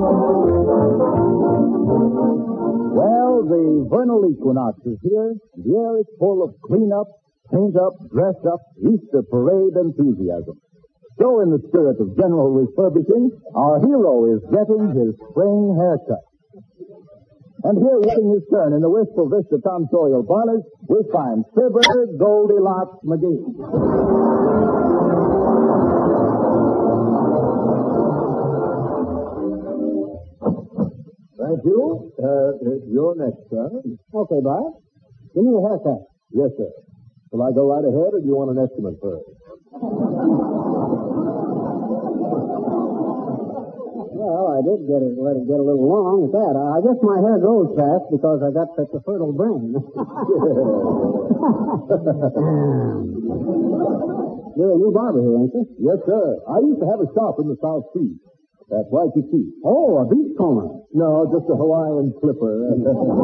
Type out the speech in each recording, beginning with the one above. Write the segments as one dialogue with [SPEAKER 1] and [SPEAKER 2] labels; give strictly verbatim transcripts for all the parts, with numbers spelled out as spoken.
[SPEAKER 1] Well, the vernal equinox is here. The air is full of clean-up, paint-up, dress-up, Easter parade enthusiasm. So, in the spirit of general refurbishing, our hero is getting his spring haircut. And here, waiting his turn in the Wistful Vista tonsorial parlors, we find Fibber Goldilocks McGee.
[SPEAKER 2] Thank you. Uh, you're next, sir.
[SPEAKER 3] Okay, Bart. Give me a haircut.
[SPEAKER 2] Yes, sir. Shall I go right ahead, or do you want an estimate first?
[SPEAKER 3] Well, I did get it, let it get a little long at that. I guess my hair grows fast because I got such a fertile brain. You're a new barber here, ain't you?
[SPEAKER 2] Yes, sir. I used to have a shop in the South Sea. That's right, you see.
[SPEAKER 3] Oh, a beach comber.
[SPEAKER 2] No, just a Hawaiian clipper.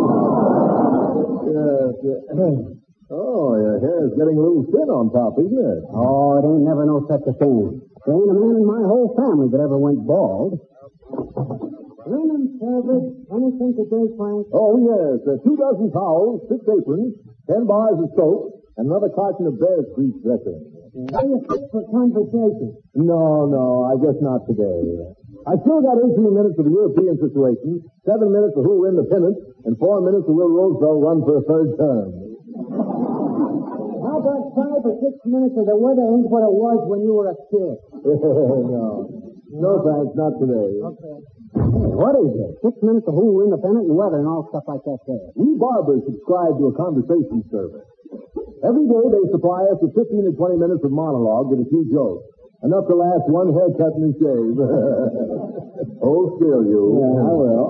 [SPEAKER 2] Yes. Oh, your hair's getting a little thin on top, isn't it?
[SPEAKER 3] Oh, it ain't never no such a thing. There ain't a man in my whole family that ever went bald. Linen service, anything to drink, Frank?
[SPEAKER 2] Oh, yes. Uh, two dozen towels, six aprons, ten bars of soap, and another carton of bear's grease dressing.
[SPEAKER 3] Are you fit for conversation?
[SPEAKER 2] No, no, I guess not today. I still got eighteen minutes of the European situation, seven minutes of who'll win the pennant, and four minutes of will Roosevelt run for a third term.
[SPEAKER 3] How about five or six minutes of the weather ain't what it was when you were a kid?
[SPEAKER 2] no. No, thanks, not today.
[SPEAKER 3] Okay. Hey, what is it? Six minutes of who independent and weather and all stuff like that there.
[SPEAKER 2] We barbers subscribe to a conversation service. Every day they supply us with fifteen to twenty minutes of monologue with a few jokes. Enough to last one haircut and a shave. Hold still, you.
[SPEAKER 3] Yeah, I will.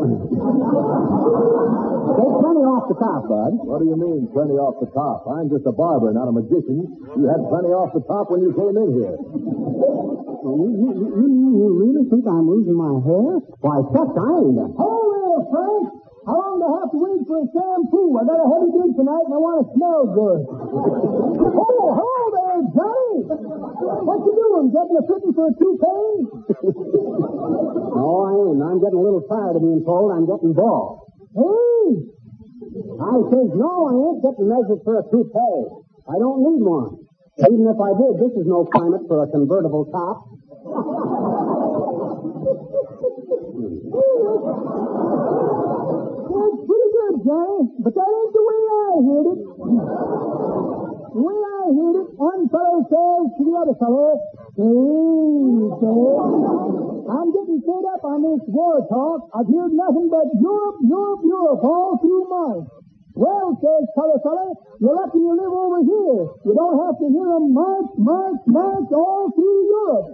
[SPEAKER 3] Take plenty off the top, Bud.
[SPEAKER 2] What do you mean, plenty off the top? I'm just a barber, not a magician. You had plenty off the top when you came in here.
[SPEAKER 3] You, you, you, you really think I'm losing my hair? Why, shucks, I ain't.
[SPEAKER 4] Hold there, Frank. How long do I have to wait for a shampoo? I got a heavy gig tonight and I want to smell good. Oh, hello there, Johnny. What you doing? Getting a fitting for a toupee?
[SPEAKER 3] No, I ain't. I'm getting a little tired of being told I'm getting bald.
[SPEAKER 4] Hey.
[SPEAKER 3] I says, no, I ain't getting measured for a toupee. I don't need one. Even if I did, this is no climate for a convertible top.
[SPEAKER 4] That's pretty good, Johnny, but that ain't the way I heard it. The way I heard it, one fellow says to the other fellow, hey, says, I'm getting fed up on this war talk. I've heard nothing but Europe, Europe, Europe all through months. Well, says fellow fellow, you're lucky you live over here. You don't have to hear them march, march, march all through Europe.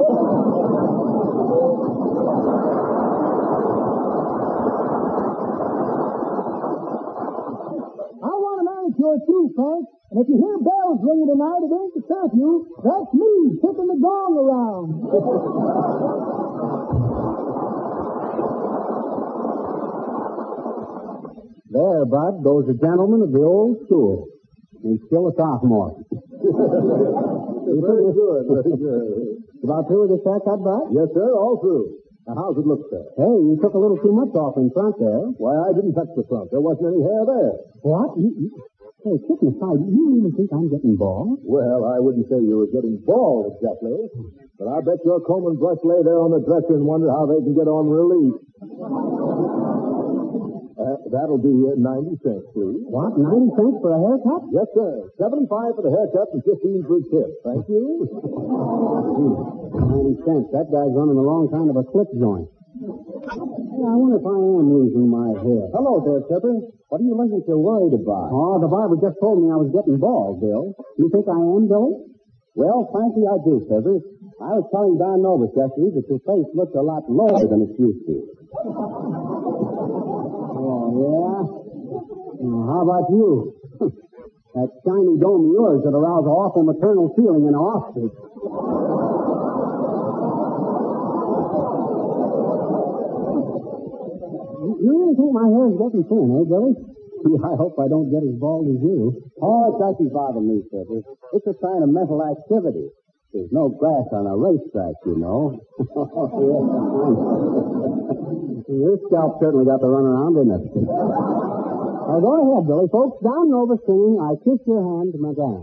[SPEAKER 4] I want a manicure too, Frank. And if you hear bells ringing tonight, it ain't the curfew. That's me kicking the gong around.
[SPEAKER 3] There, Bud, goes a gentleman of the old school. He's still a sophomore.
[SPEAKER 2] Very good, very good.
[SPEAKER 3] About through with this haircut, Bud?
[SPEAKER 2] Yes, sir, all through. Now, how's it look, sir?
[SPEAKER 3] Hey, you took a little too much off in front there.
[SPEAKER 2] Why, I didn't touch the front. There wasn't any hair there.
[SPEAKER 3] What? You, you, hey, kidding aside, you really think I'm getting bald?
[SPEAKER 2] Well, I wouldn't say you were getting bald exactly, but I bet your comb and brush lay there on the dresser and wonder how they can get on relief. Uh, that'll be uh, ninety cents, please.
[SPEAKER 3] What, ninety cents for a haircut?
[SPEAKER 2] Yes, sir. seventy-five for the haircut and fifteen for the tip. Thank you.
[SPEAKER 3] ninety cents. That guy's running a long kind of a clip joint. Hey, I wonder if I am losing my hair.
[SPEAKER 2] Hello there, Pepper. What are you looking so worried about?
[SPEAKER 3] Oh, the barber just told me I was getting bald, Bill. You think I am, Bill?
[SPEAKER 2] Well, frankly, I do, Pepper. I was telling Don Novus yesterday that your face looks a lot lower than it used to.
[SPEAKER 3] Oh, yeah? Well, how about you? That shiny dome of yours that aroused an awful maternal feeling in an ostrich. You really think my hair's getting thin, eh, Billy? I hope I don't get as bald as you.
[SPEAKER 2] Oh, it doesn't bother me, Pepper. It's a sign of mental activity. There's no grass on a racetrack, you know.
[SPEAKER 3] Your scalp certainly got the run around, didn't it? Now, go ahead, Billy. Folks, down and over singing, I kiss your hand, madame.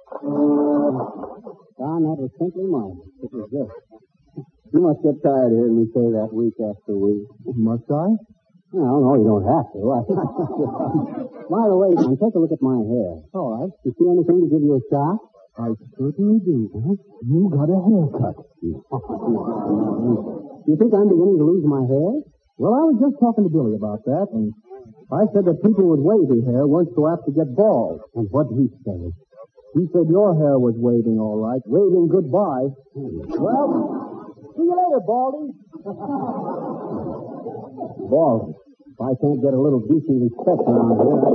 [SPEAKER 3] Don, that was simply mine. It was just. You must get tired of hearing me say that week after week.
[SPEAKER 2] Must I?
[SPEAKER 3] No, no, you don't have to. By the way, Don, take a look at my hair.
[SPEAKER 2] All right.
[SPEAKER 3] You see anything to give you a shock?
[SPEAKER 2] I certainly do.
[SPEAKER 3] Huh?
[SPEAKER 2] You got a haircut.
[SPEAKER 3] You think I'm beginning to lose my hair?
[SPEAKER 2] Well, I was just talking to Billy about that, and I said that people with wavy hair weren't so apt to get bald.
[SPEAKER 3] And what did he say?
[SPEAKER 2] He said your hair was waving all right, waving goodbye. Well, see you later, Baldy.
[SPEAKER 3] Baldy. If I can't get a little decent respect around here, I...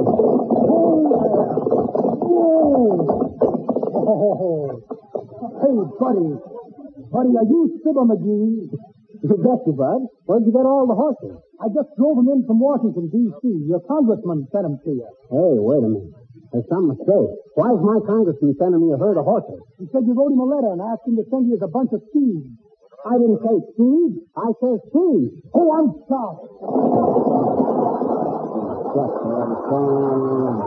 [SPEAKER 4] Oh, hey, buddy. Buddy, are you Fibber McGee?
[SPEAKER 3] You bet you, Bud. Where'd you get all the horses?
[SPEAKER 4] I just drove them in from Washington, D C Your congressman sent them to you.
[SPEAKER 3] Hey, wait a minute. There's some mistake. Why is my congressman sending me a herd of horses?
[SPEAKER 4] He said you wrote him a letter and asked him to send you a bunch of seeds.
[SPEAKER 3] I didn't say seed. I said seed.
[SPEAKER 4] Oh, I'm sorry.
[SPEAKER 3] What's going on?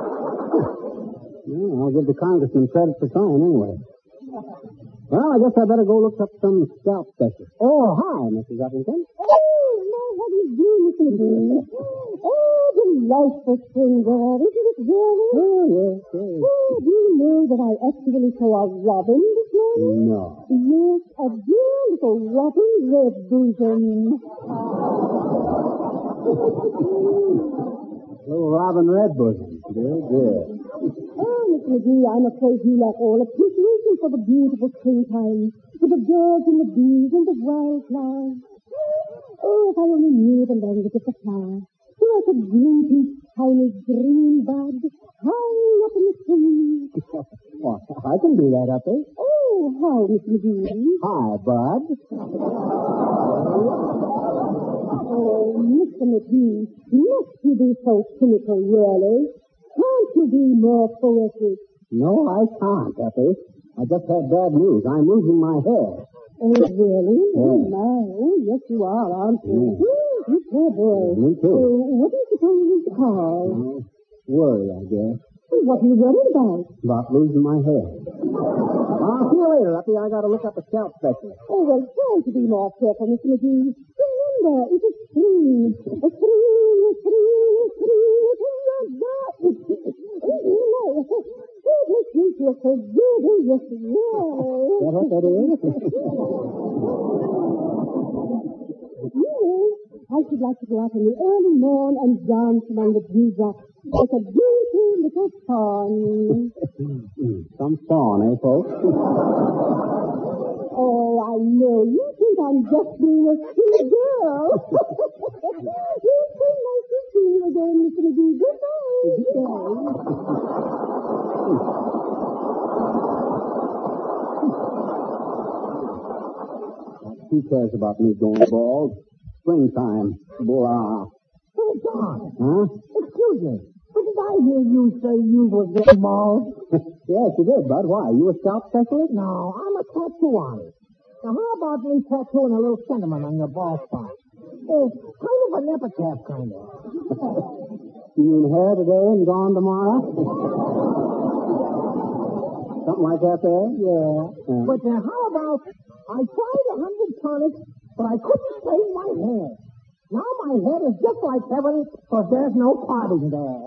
[SPEAKER 3] Yeah, I'll give the congressman credit for trying anyway. Well, I guess I better go look up some scalp specialists. Oh, hi, Missus Uppington.
[SPEAKER 5] Oh, now, how do you do, Mister McGee? Oh, delightful spring there, isn't it, really?
[SPEAKER 3] Oh, yes, yes.
[SPEAKER 5] Oh, do you know that I actually saw a robin this morning?
[SPEAKER 3] No.
[SPEAKER 5] Yes, a dear little robin red bosom.
[SPEAKER 3] Little Robin Redbosom. Good, good.
[SPEAKER 5] Oh, Mister McGee, I'm afraid you lack all appreciation for the beautiful springtime, with the birds and the bees and the wildflowers. Oh, if I only knew the language of the flower, so I could greet each tiny green bud high up in the tree.
[SPEAKER 3] Well, I can do that, Uppy.
[SPEAKER 5] Oh, hi, Mister McGee.
[SPEAKER 3] Hi, Bud.
[SPEAKER 5] Oh, Mister McGee, must you be so cynical, really? Can't you be more poetic?
[SPEAKER 3] No, I can't, Uppy. I just had bad news. I'm losing my hair.
[SPEAKER 5] Oh, really?
[SPEAKER 3] Yeah.
[SPEAKER 5] Oh, my. Oh, yes, you are, aren't you?
[SPEAKER 3] Yeah.
[SPEAKER 5] Oh, you poor boy.
[SPEAKER 3] Me too.
[SPEAKER 5] So, what do you suppose it's called?
[SPEAKER 3] Uh, worry, I guess.
[SPEAKER 5] Well, what are you worried about?
[SPEAKER 3] About losing my hair. I'll see you later, Uppy. I gotta look up a scalp specialist.
[SPEAKER 5] Oh, well, try to be more careful, Mister McGee. Remember, it's a spring. A spring, a spring, a spring. It's in your gut. You know, it makes me feel so good. Oh, yes, yes.
[SPEAKER 3] That what that is?
[SPEAKER 5] Yes, I should like to go out in the early morn and dance among the dewdrops like a beautiful little fawn.
[SPEAKER 3] Some fawn, eh, folks?
[SPEAKER 5] Oh, I know. You think I'm just being a silly girl. It's so nice to see you again, Mister McGee. Goodbye.
[SPEAKER 3] Who cares about me going bald? Springtime. Blah.
[SPEAKER 4] Hey, Don.
[SPEAKER 3] Huh?
[SPEAKER 4] Excuse me. But did I hear you say you were getting bald?
[SPEAKER 3] Yes, you did, Bud. Why? You a scalp specialist?
[SPEAKER 4] No, I'm a tattoo artist. Now, how about me tattooing a little sentiment on your bald spot? Oh, kind of an epitaph, kind of.
[SPEAKER 3] You mean hair today and gone tomorrow? Something like that there?
[SPEAKER 4] Yeah.
[SPEAKER 3] Yeah.
[SPEAKER 4] But uh, how about I tried a hundred tonics, but I couldn't straighten my hair. Now my head is just like heaven, because there's no parting there.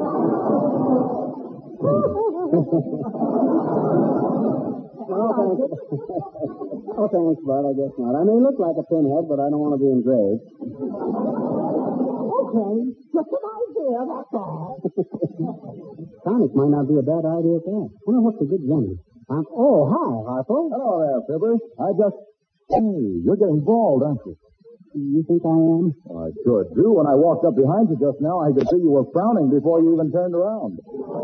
[SPEAKER 3] Oh, thanks. Oh, thanks, Bud. I guess not. I may look like a pinhead, but I don't want to be engraved.
[SPEAKER 4] Okay, just an idea, that's all.
[SPEAKER 3] Tonic might not be a bad idea at that. Wonder what's a good remedy. Um, oh, hi, Harpo.
[SPEAKER 2] Hello there, Fibber. I just... Hey, you're getting bald, aren't you?
[SPEAKER 3] You think I am?
[SPEAKER 2] Well, I sure do. When I walked up behind you just now, I could see you were frowning before you even turned around.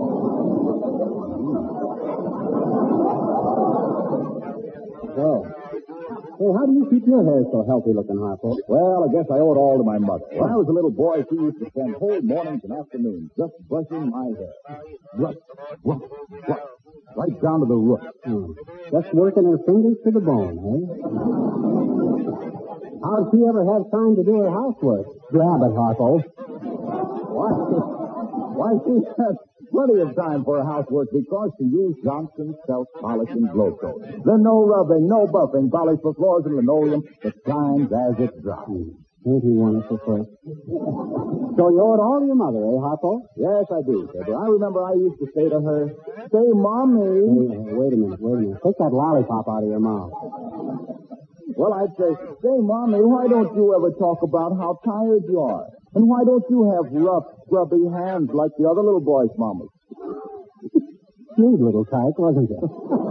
[SPEAKER 3] Oh. Hey, how do you keep your hair so healthy looking, Harpo?
[SPEAKER 2] Well, I guess I owe it all to my mother. When I was a little boy, she used to spend whole mornings and afternoons just brushing my hair. Brush, brush, brush, right down to the root.
[SPEAKER 3] Hmm. Just working her fingers to the bone, eh? How'd she ever have time to do her housework? Grab it, Harpo.
[SPEAKER 1] Why, why, she has plenty of time for her housework because she used Johnson's self-polishing glow coat. Then no rubbing, no buffing, polish for floors and linoleum that shines as it drops.
[SPEAKER 3] Ain't he wonderful, sir? So you owe it all to your mother, eh, Harpo?
[SPEAKER 1] Yes, I do, Fibber. I remember I used to say to her, say, Mommy.
[SPEAKER 3] Hey, hey, wait a minute, wait a minute. Take that lollipop out of your mouth.
[SPEAKER 1] Well, I'd say, say, Mommy, why don't you ever talk about how tired you are? And why don't you have rough, grubby hands like the other little boys' mamas?
[SPEAKER 3] Sweet little tyke, wasn't it?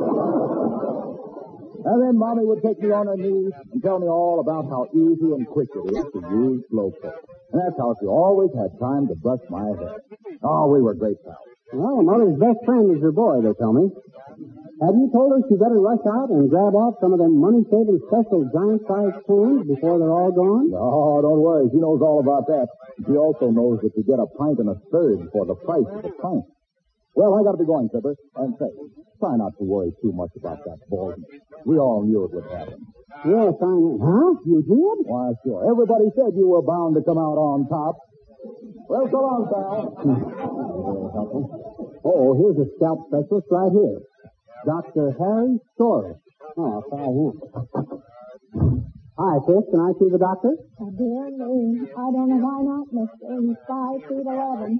[SPEAKER 1] And then Mommy would take me on her knees and tell me all about how easy and quick it is to use glow coat. And that's how she always had time to brush my hair. Oh, we were great pals.
[SPEAKER 3] Well, mother's best friend is her boy, they tell me. Have you told her she better rush out and grab off some of them money-saving special giant-sized cans before they're all gone?
[SPEAKER 1] No, don't worry. She knows all about that. She also knows that you get a pint and a third for the price of a pint. Well, I got to be going, Fibber. And say, try not to worry too much about that baldness. We all knew it would happen.
[SPEAKER 3] Yes, I know. Huh? You did?
[SPEAKER 1] Why, sure. Everybody said you were bound to come out on top. Well, so long, pal.
[SPEAKER 3] Oh, here's a scalp specialist right here. Doctor Harry Story. Oh, I'll try him. Hi, sis. Can I see the doctor?
[SPEAKER 5] Oh, dear me. I don't know why not, mister. He's five feet eleven.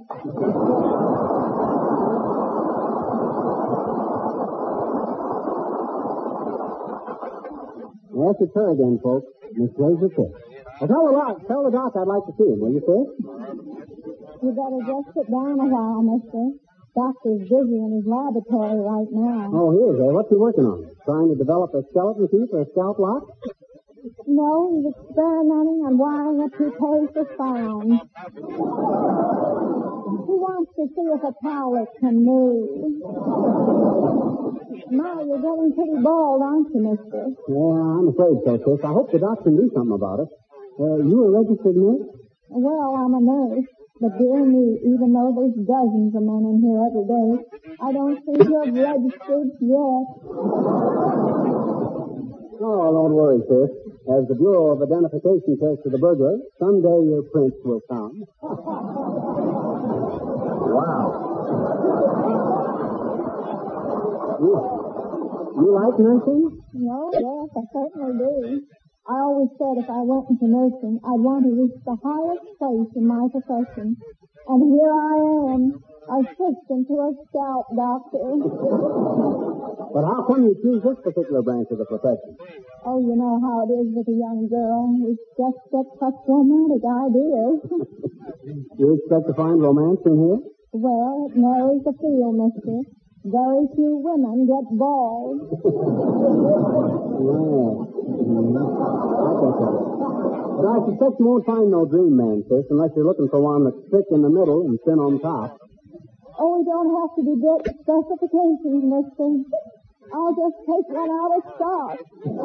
[SPEAKER 3] Yes, it's her again, folks. Miss Razor Fish. Well, tell the doc, tell the doc I'd like to see him, will you, sis?
[SPEAKER 5] You better just sit down a while, mister. Doctor's busy in his laboratory right now.
[SPEAKER 3] Oh, he is, eh? What's he working on? Trying to develop a skeleton key for a scalp lock?
[SPEAKER 5] No, he's experimenting on wiring a toupee for sound. He wants to see if a towel can move. My, you're getting pretty bald, aren't you, mister?
[SPEAKER 3] Yeah, I'm afraid so, sis. I hope the doc can do something about it. Uh, you a registered nurse?
[SPEAKER 5] Well, I'm a nurse. But dear me, even though there's dozens of men in here every day, I don't seem to have registered yet.
[SPEAKER 3] Oh, don't worry, sis. As the Bureau of Identification says to the burglar, someday your prince will come.
[SPEAKER 1] Wow.
[SPEAKER 3] You, you like nursing?
[SPEAKER 5] No, yes, I certainly do. I always said if I went into nursing, I'd want to reach the highest place in my profession. And here I am, assistant to a scalp doctor.
[SPEAKER 3] But how come you choose this particular branch of the profession?
[SPEAKER 5] Oh, you know how it is with a young girl. We just get such romantic ideas.
[SPEAKER 3] You expect to find romance in here?
[SPEAKER 5] Well, it narrows the field, mister. Very few women get bald.
[SPEAKER 3] Yeah. Mm-hmm. But I suspect you won't find no dream man, sis, unless you're looking for one that's thick in the middle and thin on top.
[SPEAKER 5] Oh, we don't have to be good specifications, mister. I'll just take one out of stock.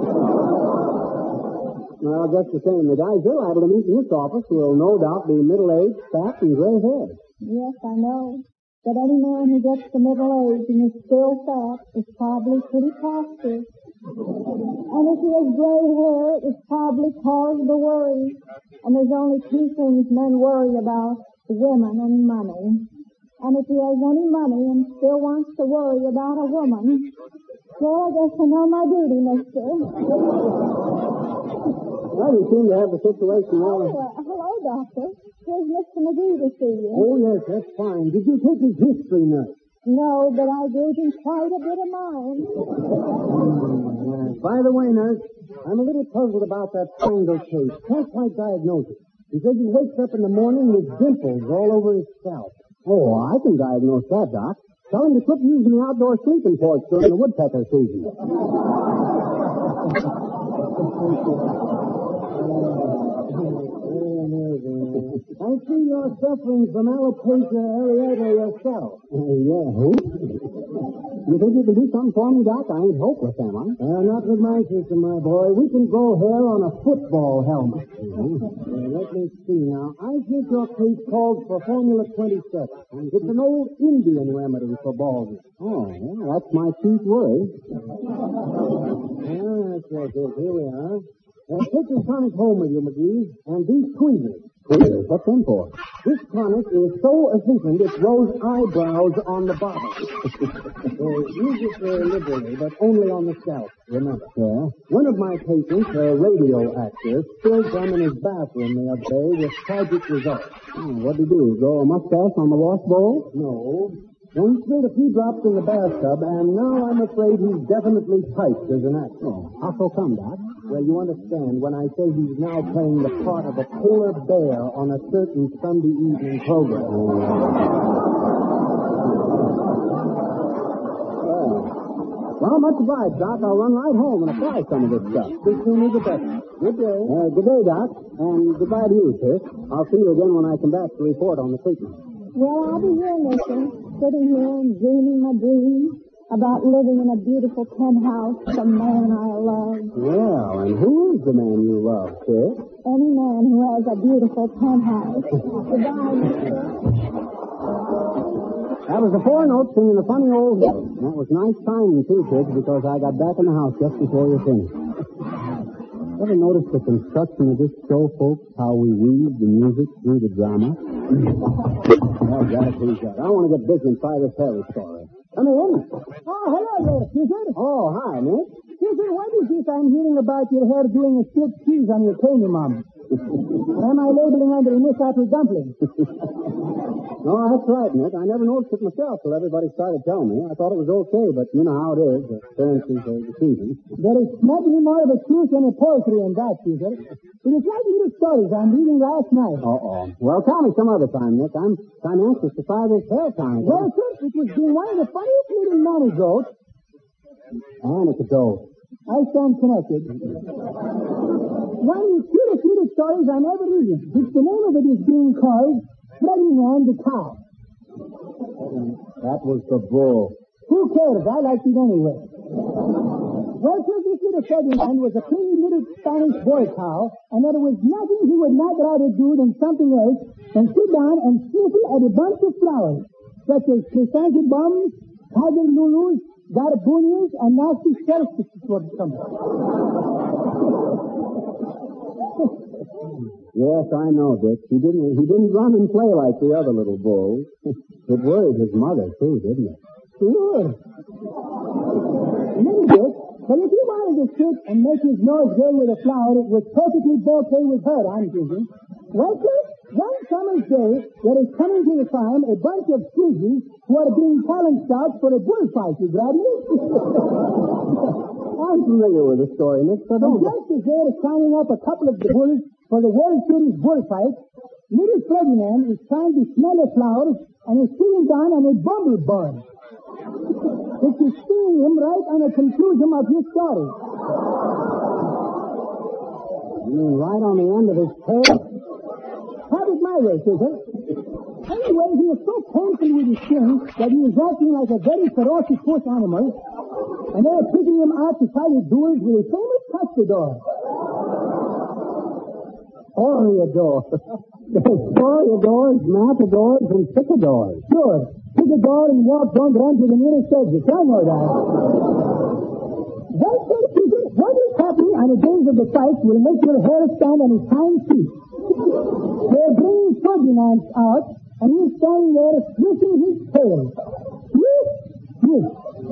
[SPEAKER 3] Well, just the same, the guys you're liable to meet in this office will no doubt be middle-aged, fat, and gray-haired.
[SPEAKER 5] Yes, I know. But any man who gets to middle age and is still fat is probably pretty prosperous. And if he has gray hair, it's probably cause to worry. And there's only two things men worry about, women and money. And if he has any money and still wants to worry about a woman, well, I guess I know my duty, mister.
[SPEAKER 3] Well, you seem to have the situation well.
[SPEAKER 5] Oh, uh, hello, doctor. Here's Mister McGee to see you.
[SPEAKER 3] Oh, yes, that's fine. Did you take his history, nurse?
[SPEAKER 5] No, but I gave him quite a bit of mine.
[SPEAKER 3] Mm, by the way, nurse, I'm a little puzzled about that strangle case. Can't quite diagnose it. He says he wakes up in the morning with dimples all over his scalp. Oh, I can diagnose that, Doc. Tell him to quit using the outdoor sleeping porch during the woodpecker season. I see you're suffering from alopecia areata yourself. Uh, yeah, who? You think you can do something for me, Doc? I ain't hopeless, am I? Uh, not with my system, my boy. We can grow hair on a football helmet. Mm-hmm. Uh, let me see now. I think your case calls for Formula twenty-seven. It's an old Indian remedy for baldness. Oh, well, that's my chief worry. Ah, yes, yes, yes. Here we are. Uh, take this tonic home with you, McGee, and these tweezers. Tweezers? What's them for? This tonic is so efficient it grows eyebrows on the bottom. uh, use it uh, liberally, but only on the scalp, remember. Yeah? One of my patients, a radio actor, spilled some in his bathroom the other day with tragic results. Oh, what'd he do? Grow a mustache on the wash bowl? No. Then he spilled a few drops in the bathtub, and now I'm afraid he's definitely typed as an actor. Oh, how so come, Doc? Well, you understand, when I say he's now playing the part of a polar bear on a certain Sunday evening program. Oh. Well, well, much obliged, Doc. I'll run right home and apply some of this stuff. The sooner the better. Good day. Uh, good day, Doc. And goodbye to you, sis. I'll see you again when I come back to report on the treatment.
[SPEAKER 5] Well, I'll be here, mister, sitting here and dreaming my dreams about living in a beautiful penthouse with a man I love.
[SPEAKER 3] Well, and who is the man you love, sis?
[SPEAKER 5] Any man who has a beautiful penthouse. Goodbye, mister.
[SPEAKER 3] That was the four notes singing the funny old hymn. That was nice timing, too, kids, because I got back in the house just before you finished. Ever notice the construction of this show, folks? How we weave the music through the drama? Oh, got it, please, got it. I want to get busy and try this Harry story. Come in.
[SPEAKER 4] Oh, hello there, Caesar.
[SPEAKER 3] Oh, hi, Nick.
[SPEAKER 4] Caesar, what is this I'm hearing about your hair doing a split cheese on your cane, Mom? Or am I labeling under a Miss Apple dumpling?
[SPEAKER 3] No, that's right, Nick. I never noticed it myself till everybody started telling me. I thought it was okay, but you know how it is. Appearances are deceiving.
[SPEAKER 4] There is nothing more of a truth than a poetry in that, Caesar. It is like little stories I'm reading last night.
[SPEAKER 3] Uh-oh. Well, tell me some other time, Nick. I'm kind of anxious to try this hair time.
[SPEAKER 4] Well, sir, it was being one of the funniest little anecdotes.
[SPEAKER 3] Anecdote.
[SPEAKER 4] I stand connected. One of the cutest little stories I'm ever reading, which the name of it is being called Ferdinand the Cow.
[SPEAKER 3] That was the bull.
[SPEAKER 4] Who cares? I liked it anyway. Well, sir, this little Ferdinand was a pretty little Spanish boy cow, and there was nothing he would not rather do than something else than sit down and sniffle at a bunch of flowers, such as chrysanthemums, tiger lulus, gardenias, and nasty solstices for summer.
[SPEAKER 3] Yes, I know, Dick. He didn't he didn't run and play like the other little bulls. It worried his mother, too, didn't it?
[SPEAKER 4] Sure. Maybe, Dick, but if he wanted to sit and make his nose gay with a flower, it was perfectly okay with her, I'm thinking. Well, sir, one summer's day, there is coming to the farm a bunch of Susies who are being talent scouts for a bullfight, you grab me?
[SPEAKER 3] I'm familiar with the story, Nick, so don't...
[SPEAKER 4] And just as they are signing up a couple of the bulls for the World Series bullfight, little Ferdinand is trying to smell the flowers and is sitting down on a bumble bud. It is stinging him right on the conclusion of his story.
[SPEAKER 3] You mean right on the end of his tail?
[SPEAKER 4] Have it my way, Susan. Anyway, he is so painful with his skin that he is acting like a very ferocious bush animal, and they are picking him out to fight his duels with a famous custodor.
[SPEAKER 3] Toreador. There's toreadors, matadors, and picadors.
[SPEAKER 4] Sure. Picador and walk don't run to the nearest exit. I know that. Well, sir, Susan, what is happening on the days of the fight will make your hair stand on his hind feet. They're bringing Ferdinand out, and he's standing there twisting his tail. Yes, yes.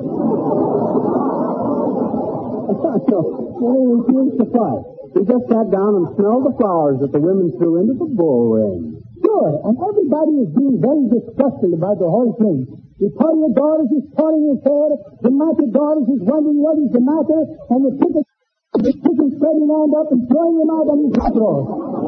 [SPEAKER 3] Well, he refused to fight. He just sat down and smelled the flowers that the women threw into the bull ring.
[SPEAKER 4] Sure, and everybody is being very disgusted about the whole thing. The toreador is pulling his hair, the matador is wondering what is the matter, and the picket is picking Ferdinand up and throwing him out on his hot roll.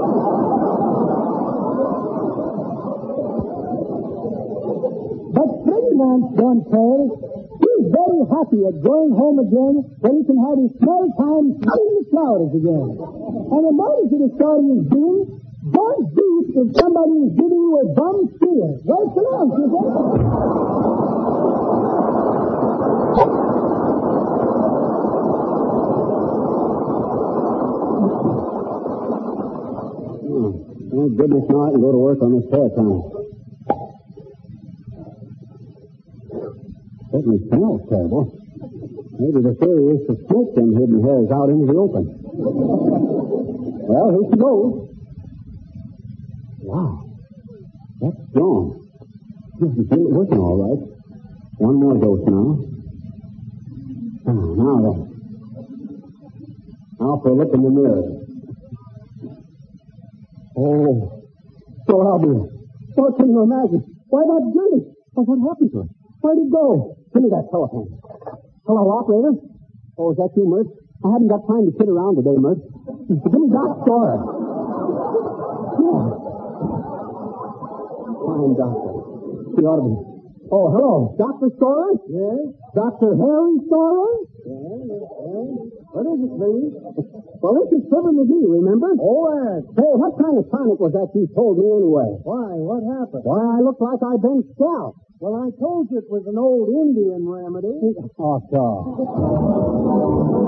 [SPEAKER 4] But Ferdinand don't care. He's very happy at going home again where he can have his small time smelling the flowers again. And the motive of the story is being, don't beat if somebody is giving you a bum steer. Well, so long, you say?
[SPEAKER 3] Oh, thank goodness now I can go to work on this hair time. Certainly smells terrible. Maybe the theory is to smoke them hidden hairs out into the open. Well, here she goes. Wow. That's strong. This is really working all right. One more dose now. Ah, now then. Now for a look in the mirror. Oh. So obvious. What can you imagine? Why not Judy? Oh, what happened to her? Where'd it go? Give me that telephone. Hello, operator. Oh, is that you, Mert? I haven't got time to kid around today, Mert. Give me Doc Storer. Yeah. Fine doctor. She ought to be. Oh, hello. Doctor Storer? Yes? Doctor Harry Storer? Yes, yes. What is it, please? Well, this is Fibber McGee, remember?
[SPEAKER 4] Oh, yes.
[SPEAKER 3] Hey, what kind of tonic was that you told me anyway?
[SPEAKER 4] Why? What happened?
[SPEAKER 3] Why, I look like I've been scalped.
[SPEAKER 4] Well, I told you it was an old Indian remedy.
[SPEAKER 3] Oh, God.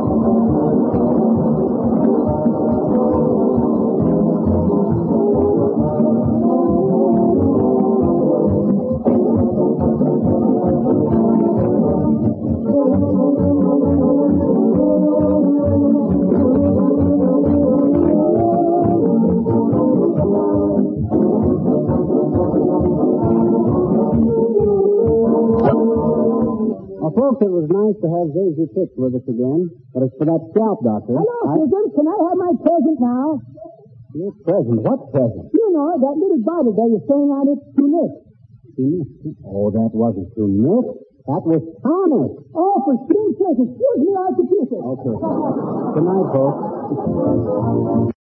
[SPEAKER 3] Well, folks, it was nice to have Daisy Fitz with us again, but it's for that scalp doctor.
[SPEAKER 4] Hello,
[SPEAKER 3] I...
[SPEAKER 4] Susan. Can I have my present now?
[SPEAKER 3] Your present? What present?
[SPEAKER 4] You know, that little bottle there you're saying on it, tunic.
[SPEAKER 3] Oh, that wasn't tunic. That was tonic.
[SPEAKER 4] Oh, for Steve's sake, excuse me, I have to kiss it.
[SPEAKER 3] Okay. Good night, folks.